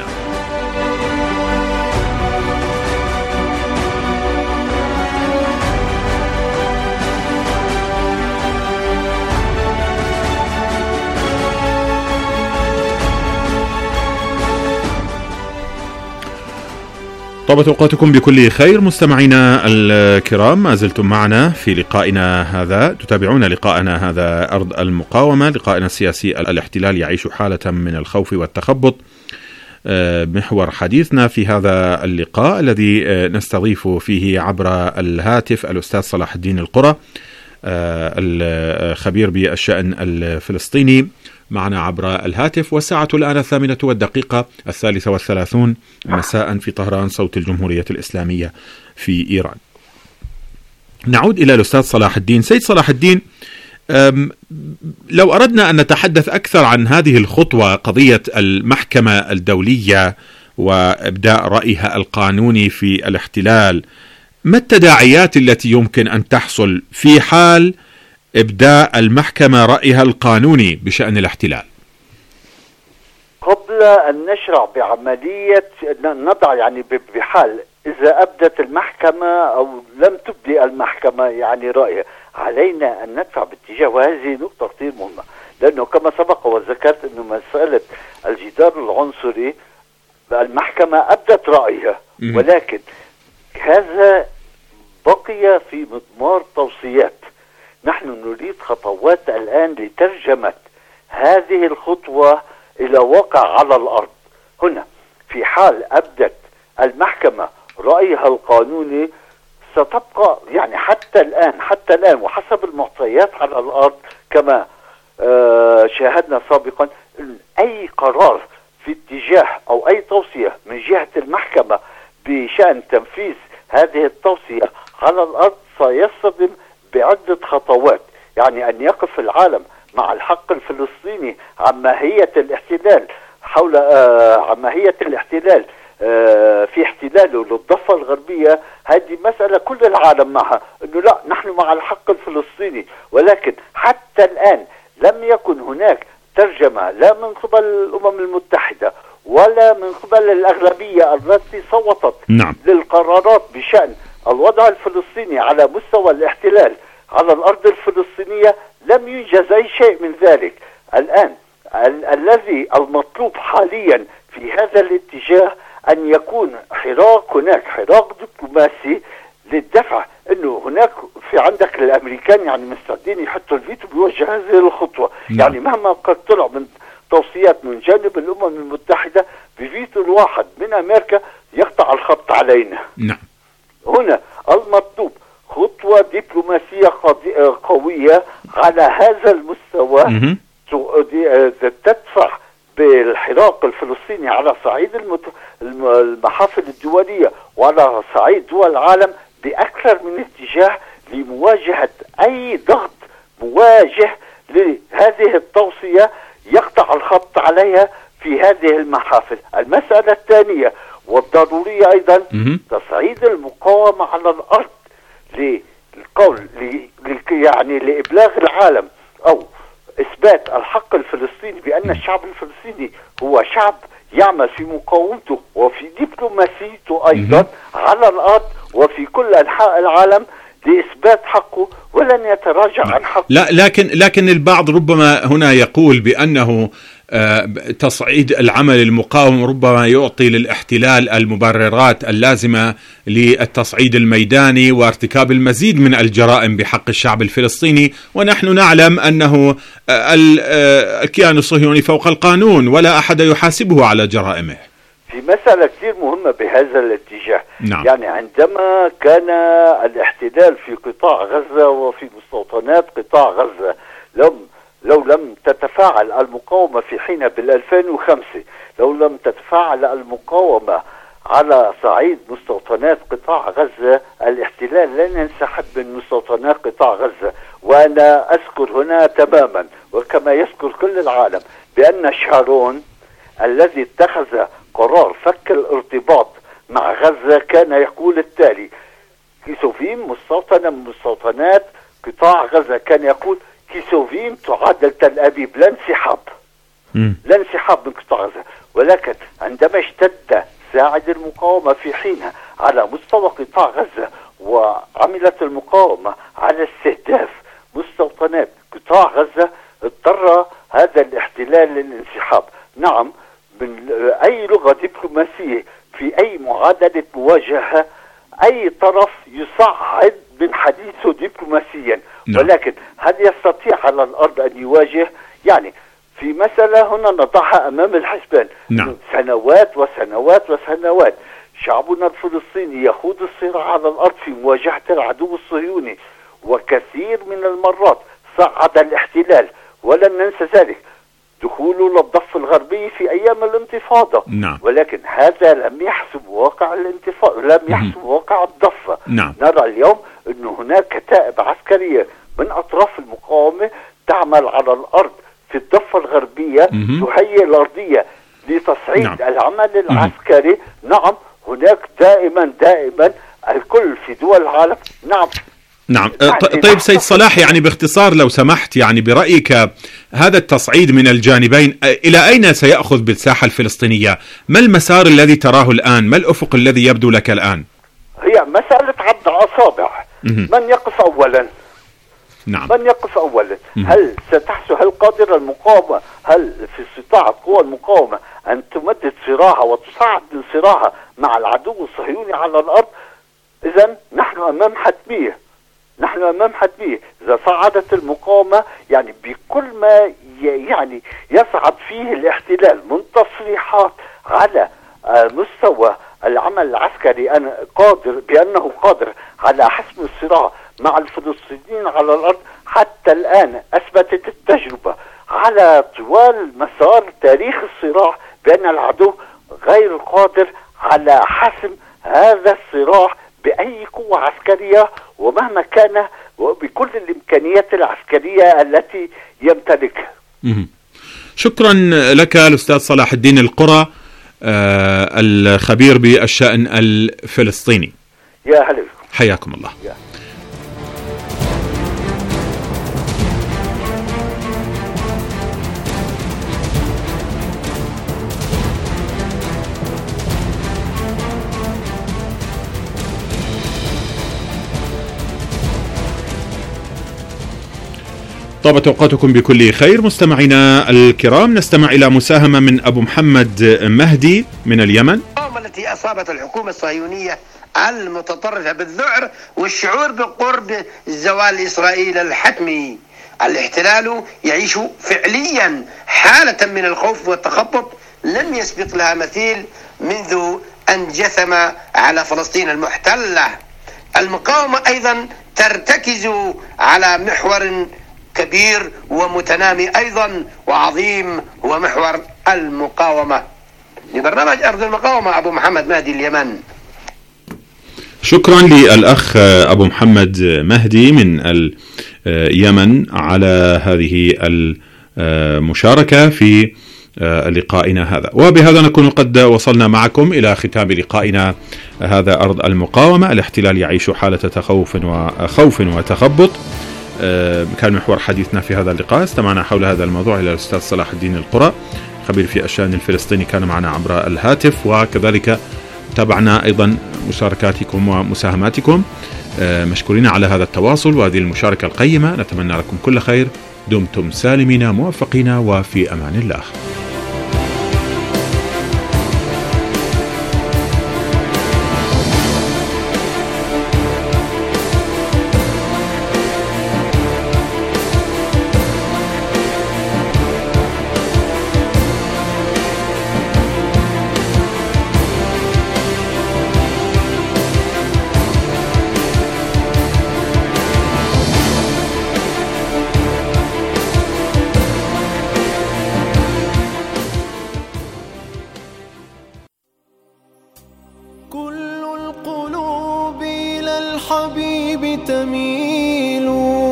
طابت أوقاتكم بكل خير مستمعينا الكرام، ما زلتم معنا في لقائنا هذا، تتابعون لقائنا هذا أرض المقاومة، لقائنا السياسي الاحتلال يعيش حالة من الخوف والتخبط. محور حديثنا في هذا اللقاء الذي نستضيف فيه عبر الهاتف الأستاذ صلاح الدين القرى، الخبير بالشأن الفلسطيني، معنا عبر الهاتف. والساعة الآن الثامنة والدقيقة الثالثة والثلاثون مساء في طهران، صوت الجمهورية الإسلامية في إيران. نعود إلى الأستاذ صلاح الدين. سيد صلاح الدين، لو أردنا أن نتحدث أكثر عن هذه الخطوة، قضية المحكمة الدولية وإبداء رأيها القانوني في الاحتلال، ما التداعيات التي يمكن أن تحصل في حال إبداء المحكمة رأيها القانوني بشأن الاحتلال؟ قبل أن نشرع بعملية نضع يعني بحال إذا أبدت المحكمة أو لم تبدي المحكمة يعني رأيها، علينا أن ندفع باتجاه، وهذه نقطة كثير مهمة، لأنه كما سبق وذكرت أنه مسألة الجدار العنصري المحكمة أبدت رأيها، ولكن هذا بقي في مضمار توصيات. نحن نريد خطوات الآن لترجمة هذه الخطوة إلى واقع على الأرض. هنا في حال أبدت المحكمة رأيها القانوني ستبقى يعني حتى الآن حتى الآن وحسب المعطيات على الأرض كما آه شاهدنا سابقا، أي قرار في اتجاه أو أي توصية من جهة المحكمة بشأن تنفيذ هذه التوصية على الأرض سيصطدم بعدة خطوات. يعني أن يقف العالم مع الحق الفلسطيني عن ماهية الاحتلال حول آه عن ماهية الاحتلال آه في احتلاله للضفة الغربية، هذه مسألة كل العالم معها، أنه لا، نحن مع الحق الفلسطيني. ولكن حتى الآن لم يكن هناك ترجمة لا من قبل الأمم المتحدة ولا من قبل الأغلبية التي صوتت نعم. للقرارات بشأن الوضع الفلسطيني على مستوى الاحتلال على الأرض الفلسطينية. لم ينجز أي شيء من ذلك. الآن ال- الذي المطلوب حاليا في هذا الاتجاه أن يكون حراك هناك حراك دبلوماسي للدفع، أنه هناك في عندك الأمريكان يعني مستعدين يحطوا الفيتو بوجه هذه الخطوة. نعم. يعني مهما قد طلع من توصيات من جانب الأمم المتحدة بفيتو الواحد من أمريكا يقطع الخط علينا. نعم. هنا المطلوب خطوة دبلوماسية قوية على هذا المستوى تدفع بالحراك الفلسطيني على صعيد المحافل الدولية وعلى صعيد دول العالم بأكثر من اتجاه لمواجهة أي ضغط مواجه لهذه التوصية يقطع الخط عليها في هذه المحافل. المسألة الثانية والضرورية أيضا تصعيد المقاومة على الأرض للقول يعني لإبلاغ العالم أو إثبات الحق الفلسطيني بأن الشعب الفلسطيني هو شعب يعمل في مقاومته وفي دبلوماسيته أيضا على الأرض وفي كل أنحاء العالم لإثبات حقه ولن يتراجع عن حقه. لا لكن لكن البعض ربما هنا يقول بأنه تصعيد العمل المقاوم ربما يعطي للاحتلال المبررات اللازمة للتصعيد الميداني وارتكاب المزيد من الجرائم بحق الشعب الفلسطيني، ونحن نعلم أنه الكيان الصهيوني فوق القانون ولا أحد يحاسبه على جرائمه. في مسألة كثير مهمة بهذا الاتجاه. نعم. يعني عندما كان الاحتلال في قطاع غزة وفي مستوطنات قطاع غزة، لم لو لم تتفاعل المقاومة في حين بالألفين وخمسة، لو لم تتفاعل المقاومة على صعيد مستوطنات قطاع غزة، الاحتلال لن ينسحب من مستوطنات قطاع غزة. وأنا أذكر هنا تماما وكما يذكر كل العالم بأن شارون الذي اتخذ قرار فك الارتباط مع غزة كان يقول التالي: كيسوفيم مستوطنة من مستوطنات قطاع غزة، كان يقول كيسوفيم تعادل تل أبيب، لا انسحاب لا انسحاب من قطاع غزة. ولكن عندما اشتد ساعد المقاومة في حينها على مستوى قطاع غزة، وعملت المقاومة على استهداف مستوطنات قطاع غزة، اضطر هذا الاحتلال للانسحاب. نعم، من أي لغة دبلوماسية في أي معادلة مواجهة أي طرف يصعد من حديثه دبلوماسيا، ولكن هل يستطيع على الأرض أن يواجه؟ يعني في مسألة هنا نضعها أمام الحسبان. نعم. سنوات وسنوات وسنوات شعبنا الفلسطيني يخوض الصراع على الأرض في مواجهة العدو الصهيوني، وكثير من المرات صعد الاحتلال، ولن ننسى ذلك دخوله للضفة الغربي في أيام الانتفاضة. نعم. ولكن هذا لم يحسب واقع الانتفاضة، لم يحسب واقع الضفة. نعم. نرى اليوم أن هناك كتائب عسكرية من أطراف المقاومة تعمل على الأرض في الضفة الغربية، تهيئ الأرضية لتصعيد نعم. العمل العسكري. نعم، هناك دائما دائما الكل في دول العالم. نعم نعم. طيب سيد صلاح، يعني باختصار لو سمحت، يعني برأيك هذا التصعيد من الجانبين إلى أين سيأخذ بالساحة الفلسطينية؟ ما المسار الذي تراه الآن؟ ما الأفق الذي يبدو لك الآن؟ هي مسألة عد أصابع. من يقف أولا؟ نعم. من يقف أولا؟ هل ستحصل، هل قادرة المقاومة، هل في استطاعة قوى المقاومة أن تمدد صراعها وتصعد من صراعها مع العدو الصهيوني على الأرض؟ إذن نحن أمام حتمية، نحن أمام حتمية. إذا صعدت المقاومة يعني بكل ما يعني يصعد فيه الاحتلال من تصريحات على مستوى العمل العسكري، أنا قادر بأنه قادر على حسم الصراع مع الفلسطينيين على الأرض، حتى الآن أثبتت التجربة على طوال مسار تاريخ الصراع بأن العدو غير قادر على حسم هذا الصراع بأي قوة عسكرية ومهما كان وبكل الإمكانيات العسكرية التي يمتلكها. شكرا لك الأستاذ صلاح الدين القرى، آه الخبير بالشأن الفلسطيني. يا هلا بكم. حياكم الله. يا. طابت أوقاتكم بكل خير مستمعينا الكرام. نستمع إلى مساهمة من أبو محمد مهدي من اليمن. التي أصابت الحكومة الصهيونية المتطرفة بالذعر والشعور بقرب زوال إسرائيل الحتمي. الاحتلال يعيش فعليا حالة من الخوف والتخبط لم يسبق لها مثيل منذ أن جثم على فلسطين المحتلة. المقاومة أيضا ترتكز على محور كبير ومتنامي أيضا وعظيم هو محور المقاومة. لبرنامج أرض المقاومة أبو محمد مهدي اليمن. شكرا للأخ أبو محمد مهدي من اليمن على هذه المشاركة في لقائنا هذا. وبهذا نكون قد وصلنا معكم إلى ختام لقائنا هذا أرض المقاومة. الاحتلال يعيش حالة تخوف وخوف وتخبط كان محور حديثنا في هذا اللقاء. استمعنا حول هذا الموضوع إلى الأستاذ صلاح الدين القرى خبير في الشأن الفلسطيني، كان معنا عبر الهاتف، وكذلك تابعنا أيضا مشاركاتكم ومساهماتكم. مشكورين على هذا التواصل وهذه المشاركة القيمة. نتمنى لكم كل خير، دمتم سالمين موفقين وفي أمان الله. تميل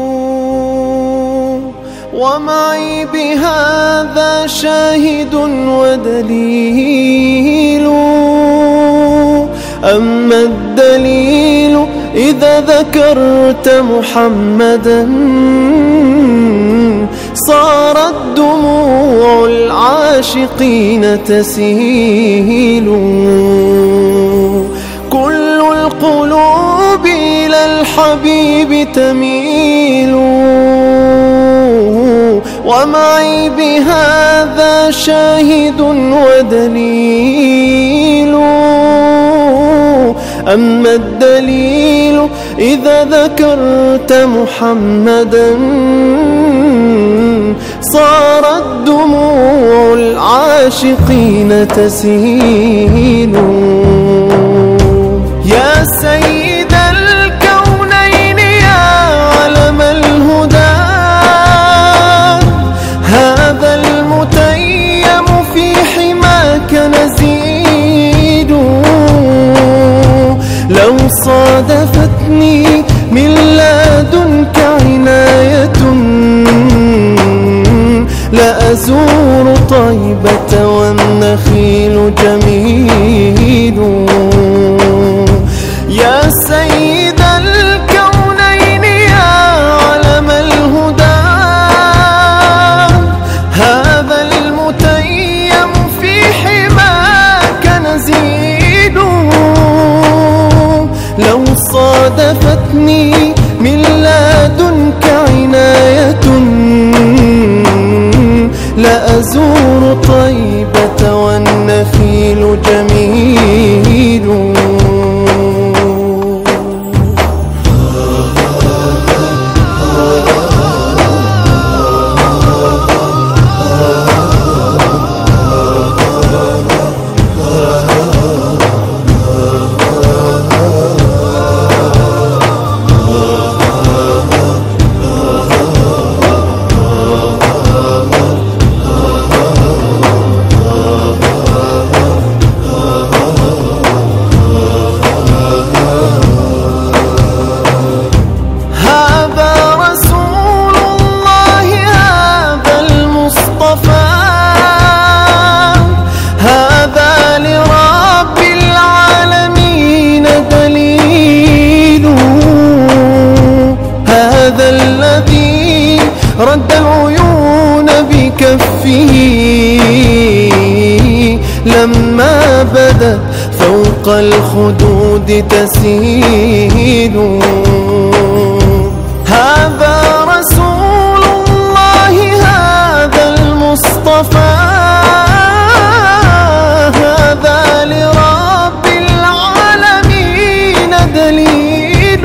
ومعي بهذا شاهد ودليل. أما الدليل إذا ذكرت محمدا صارت دموع العاشقين تسيل. كل القلوب إلى الحبيب تميل ومعي بهذا شاهد ودليل. أما الدليل إذا ذكرت محمدا صارت دموع العاشقين تسيل. يا سيد الكونين يا علم الهدى هذا المتيم في حماك نزيد. لو صادفتني من لدنك عناية لأزور طيبة والنخيل جميل. يا سيد الكونين يا علم الهدى هذا المتيم في حماك نزيد. لو صادفتني من لدنك عناية لأزور طيبة والنخيل جميل. رد العيون بكفه لما بدت فوق الخدود تسيل. هذا رسول الله هذا المصطفى هذا لرب العالمين دليل.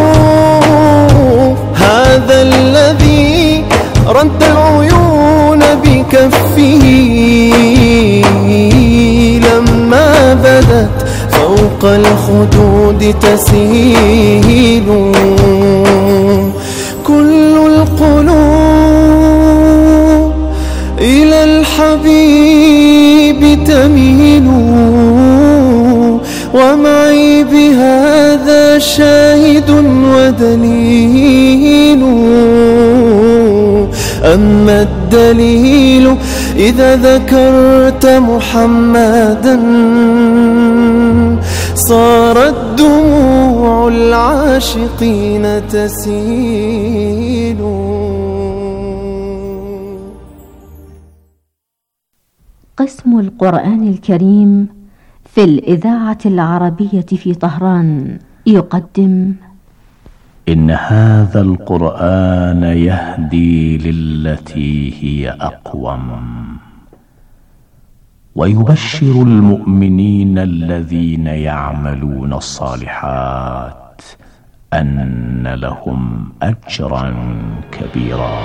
هذا الذي رد العيون بكفه لما بدت فوق الخدود تسيل. كل القلوب إلى الحبيب تميل ومعي بهذا شاهد ودليل. أما الدليل إذا ذكرت محمدا صارت دموع العاشقين تسيل. قسم القرآن الكريم في الإذاعة العربية في طهران يقدم: إن هذا القرآن يهدي للتي هي أقوم ويبشر المؤمنين الذين يعملون الصالحات أن لهم أجرا كبيرا.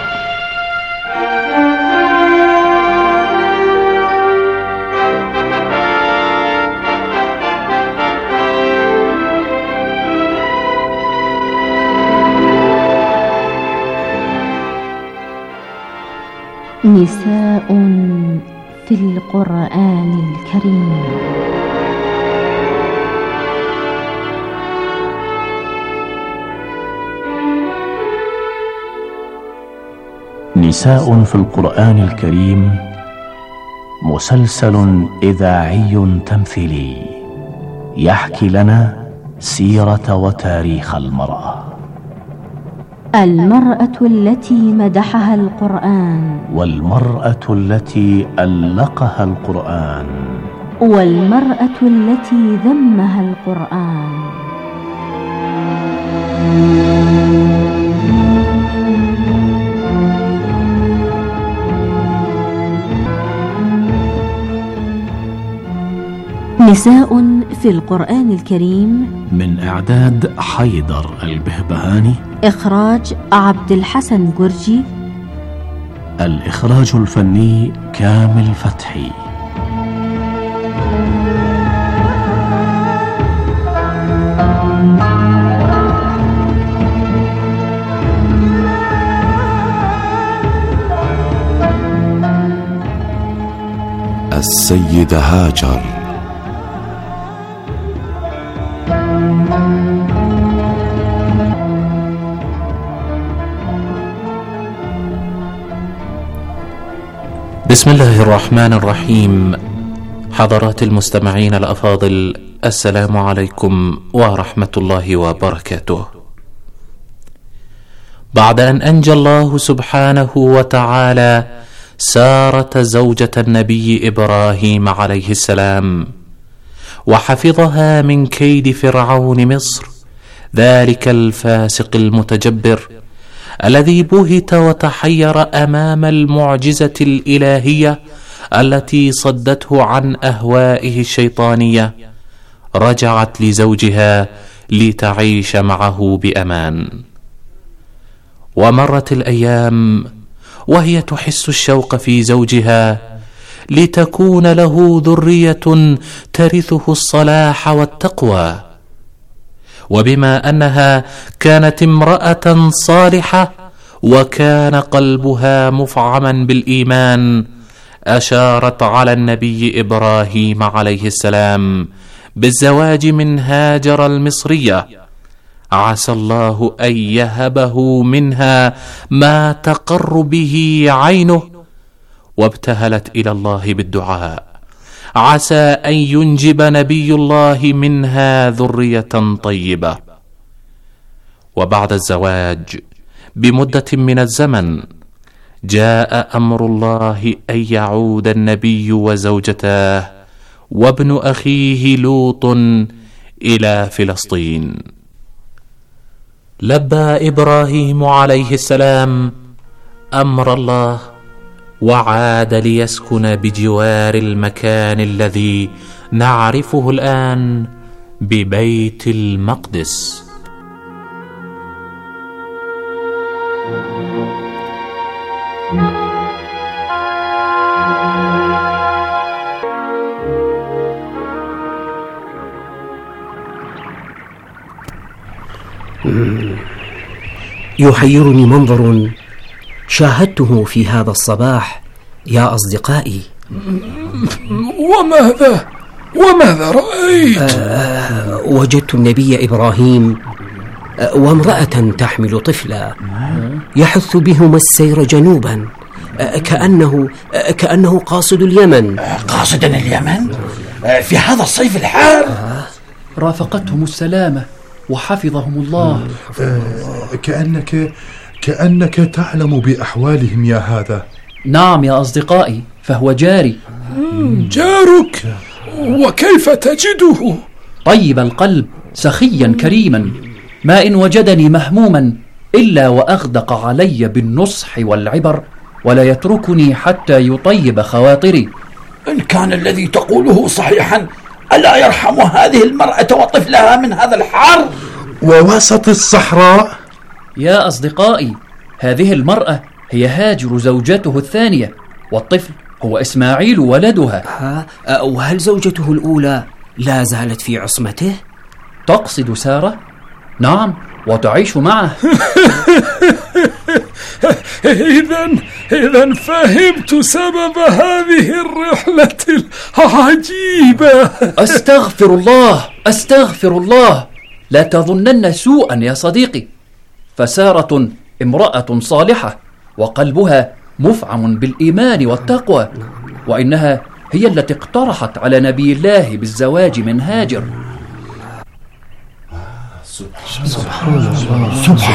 نساء في القرآن الكريم. نساء في القرآن الكريم مسلسل إذاعي تمثيلي يحكي لنا سيرة وتاريخ المرأة. المرأة التي مدحها القرآن، والمرأة التي ألقها القرآن، والمرأة التي ذمها القرآن. نساء في القرآن الكريم، من إعداد حيدر البهبهاني، إخراج عبد الحسن جرجي، الإخراج الفني كامل فتحي. السيدة هاجر. بسم الله الرحمن الرحيم. حضرات المستمعين الأفاضل، السلام عليكم ورحمة الله وبركاته. بعد أن أنجى الله سبحانه وتعالى سارة زوجة النبي إبراهيم عليه السلام وحفظها من كيد فرعون مصر، ذلك الفاسق المتجبر الذي بهت وتحير أمام المعجزة الإلهية التي صدته عن أهوائه الشيطانية، رجعت لزوجها لتعيش معه بأمان. ومرت الأيام وهي تحس الشوق في زوجها لتكون له ذرية ترثه الصلاح والتقوى. وبما أنها كانت امرأة صالحة وكان قلبها مفعما بالإيمان، أشارت على النبي إبراهيم عليه السلام بالزواج من هاجر المصرية، عسى الله أن يهبه منها ما تقر به عينه. وابتهلت إلى الله بالدعاء، عسى أن ينجب نبي الله منها ذرية طيبة. وبعد الزواج بمدة من الزمن جاء أمر الله أن يعود النبي وزوجته وابن أخيه لوط إلى فلسطين. لبى إبراهيم عليه السلام أمر الله وعاد ليسكن بجوار المكان الذي نعرفه الآن ببيت المقدس. يحيرني منظر شاهدته في هذا الصباح يا أصدقائي. وماذا وماذا رأيت؟ آه وجدت النبي إبراهيم آه وامرأة تحمل طفلا يحث بهما السير جنوبا، آه كأنه آه كأنه قاصد اليمن. آه قاصدا اليمن آه في هذا الصيف الحار؟ آه رافقتهم السلامة وحفظهم الله. آه كأنك كأنك تعلم بأحوالهم يا هذا. نعم يا أصدقائي، فهو جاري. جارك؟ وكيف تجده؟ طيب القلب، سخيا كريما، ما إن وجدني مهموما إلا وأغدق علي بالنصح والعبر، ولا يتركني حتى يطيب خواطري. إن كان الذي تقوله صحيحا، ألا يرحم هذه المرأة وطفلها من هذا الحر ووسط الصحراء؟ يا أصدقائي، هذه المرأة هي هاجر زوجته الثانية، والطفل هو إسماعيل ولدها. ها، وهل زوجته الأولى لا زالت في عصمته؟ تقصد سارة؟ نعم، وتعيش معه. إذن إذن فهمت سبب هذه الرحلة العجيبة. أستغفر الله أستغفر الله، لا تظنن سوءا يا صديقي، فسارة امرأة صالحة وقلبها مفعم بالإيمان والتقوى، وإنها هي التي اقترحت على نبي الله بالزواج من هاجر. سبحان الله. سبحان